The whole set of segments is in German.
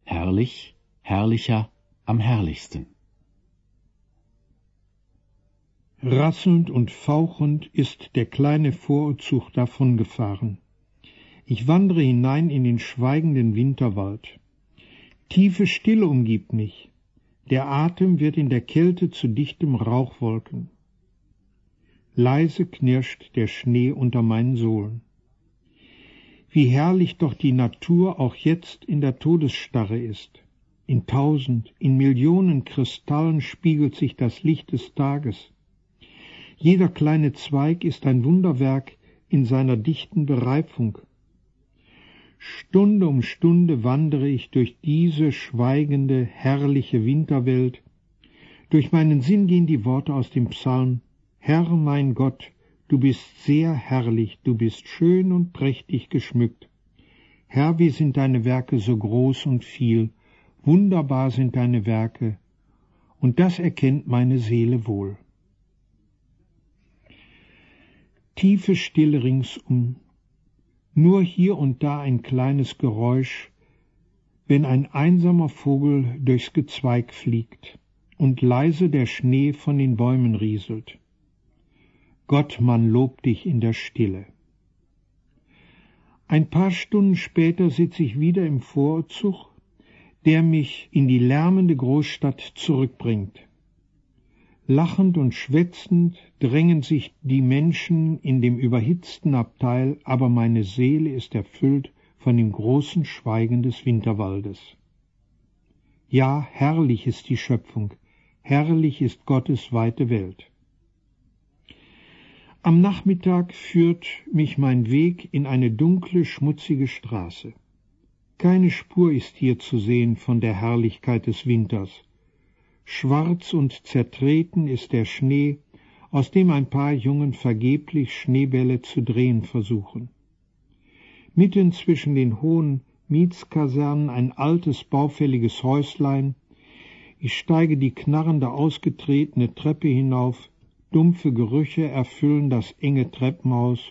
herrlich, herrlicher, am herrlichsten. Rasselnd und fauchend ist der kleine Vorzug davongefahren. Ich wandere hinein in den schweigenden Winterwald. Tiefe Stille umgibt mich. Der Atem wird in der Kälte zu dichtem Rauchwolken. Leise knirscht der Schnee unter meinen Sohlen. Wie herrlich doch die Natur auch jetzt in der Todesstarre ist. In 1000, in Millionen Kristallen spiegelt sich das Licht des Tages. Jeder kleine Zweig ist ein Wunderwerk in seiner dichten Bereifung. Stunde um Stunde wandere ich durch diese schweigende, herrliche Winterwelt. Durch meinen Sinn gehen die Worte aus dem Psalm: Herr mein Gott, du bist sehr herrlich, du bist schön und prächtig geschmückt. Herr, wie sind deine Werke so groß und viel, wunderbar sind deine Werke, und das erkennt meine Seele wohl. Tiefe Stille ringsum, nur hier und da ein kleines Geräusch, wenn ein einsamer Vogel durchs Gezweig fliegt und leise der Schnee von den Bäumen rieselt. Gott, man lobt dich in der Stille. Ein paar Stunden später sitze ich wieder im Vorzug, der mich in die lärmende Großstadt zurückbringt. Lachend und schwätzend drängen sich die Menschen in dem überhitzten Abteil, aber meine Seele ist erfüllt von dem großen Schweigen des Winterwaldes. Ja, herrlich ist die Schöpfung, herrlich ist Gottes weite Welt. Am Nachmittag führt mich mein Weg in eine dunkle, schmutzige Straße. Keine Spur ist hier zu sehen von der Herrlichkeit des Winters. Schwarz und zertreten ist der Schnee, aus dem ein paar Jungen vergeblich Schneebälle zu drehen versuchen. Mitten zwischen den hohen Mietskasernen ein altes, baufälliges Häuslein. Ich steige die knarrende, ausgetretene Treppe hinauf. Dumpfe Gerüche erfüllen das enge Treppenhaus.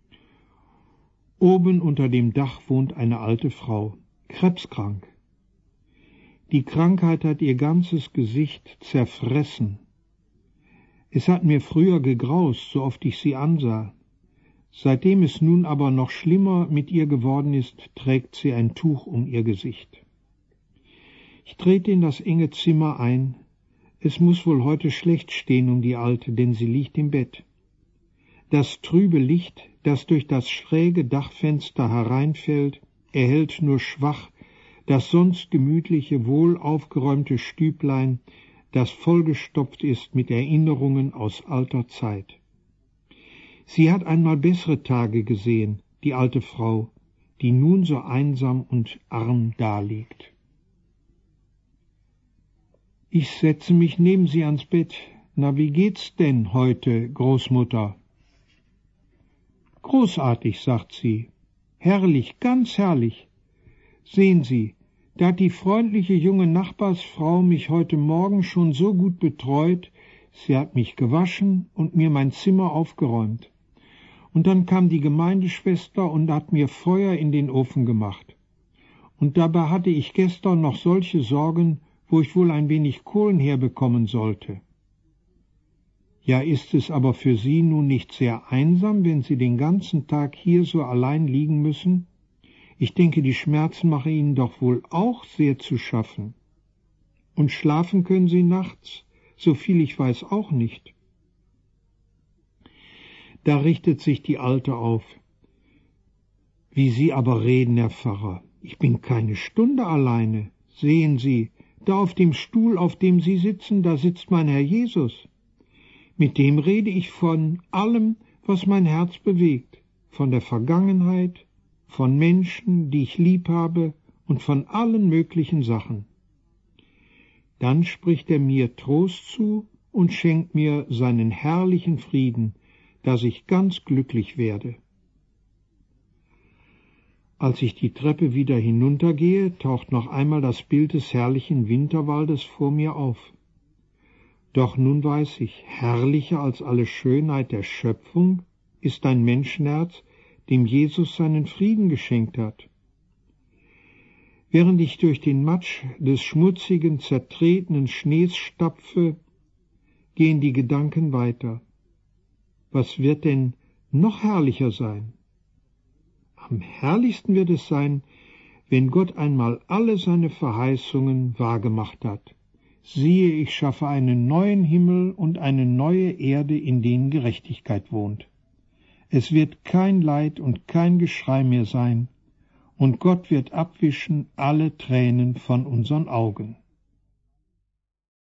Oben unter dem Dach wohnt eine alte Frau, krebskrank. Die Krankheit hat ihr ganzes Gesicht zerfressen. Es hat mir früher gegraust, so oft ich sie ansah. Seitdem es nun aber noch schlimmer mit ihr geworden ist, trägt sie ein Tuch um ihr Gesicht. Ich trete in das enge Zimmer ein. Es muss wohl heute schlecht stehen um die Alte, denn sie liegt im Bett. Das trübe Licht, das durch das schräge Dachfenster hereinfällt, erhellt nur schwach das sonst gemütliche, wohl aufgeräumte Stüblein, das vollgestopft ist mit Erinnerungen aus alter Zeit. Sie hat einmal bessere Tage gesehen, die alte Frau, die nun so einsam und arm daliegt. Ich setze mich neben sie ans Bett. Na, wie geht's denn heute, Großmutter? Großartig, sagt sie. Herrlich, ganz herrlich. Sehen Sie, da hat die freundliche junge Nachbarsfrau mich heute Morgen schon so gut betreut, sie hat mich gewaschen und mir mein Zimmer aufgeräumt. Und dann kam die Gemeindeschwester und hat mir Feuer in den Ofen gemacht. Und dabei hatte ich gestern noch solche Sorgen, wo ich wohl ein wenig Kohlen herbekommen sollte. Ja, ist es aber für Sie nun nicht sehr einsam, wenn Sie den ganzen Tag hier so allein liegen müssen? Ich denke, die Schmerzen machen Ihnen doch wohl auch sehr zu schaffen. Und schlafen können Sie nachts, so viel ich weiß auch nicht. Da richtet sich die Alte auf. Wie Sie aber reden, Herr Pfarrer, ich bin keine Stunde alleine. Sehen Sie, da auf dem Stuhl, auf dem Sie sitzen, da sitzt mein Herr Jesus. Mit dem rede ich von allem, was mein Herz bewegt, von der Vergangenheit, von Menschen, die ich lieb habe, und von allen möglichen Sachen. Dann spricht er mir Trost zu und schenkt mir seinen herrlichen Frieden, dass ich ganz glücklich werde. Als ich die Treppe wieder hinuntergehe, taucht noch einmal das Bild des herrlichen Winterwaldes vor mir auf. Doch nun weiß ich, herrlicher als alle Schönheit der Schöpfung ist ein Menschenherz, dem Jesus seinen Frieden geschenkt hat. Während ich durch den Matsch des schmutzigen, zertretenen Schnees stapfe, gehen die Gedanken weiter. Was wird denn noch herrlicher sein? Am herrlichsten wird es sein, wenn Gott einmal alle seine Verheißungen wahrgemacht hat. Siehe, ich schaffe einen neuen Himmel und eine neue Erde, in denen Gerechtigkeit wohnt. Es wird kein Leid und kein Geschrei mehr sein, und Gott wird abwischen alle Tränen von unseren Augen.